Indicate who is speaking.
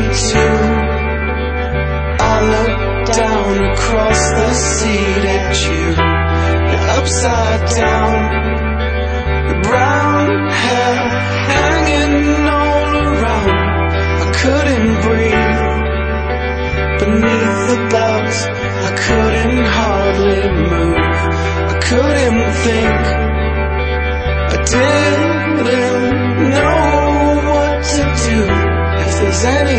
Speaker 1: too. I looked down across the seat at you. You're upside down, your brown hair hanging all around. I couldn't breathe beneath the belt. I couldn't hardly move. I couldn't think. I didn't know what to do. If there's any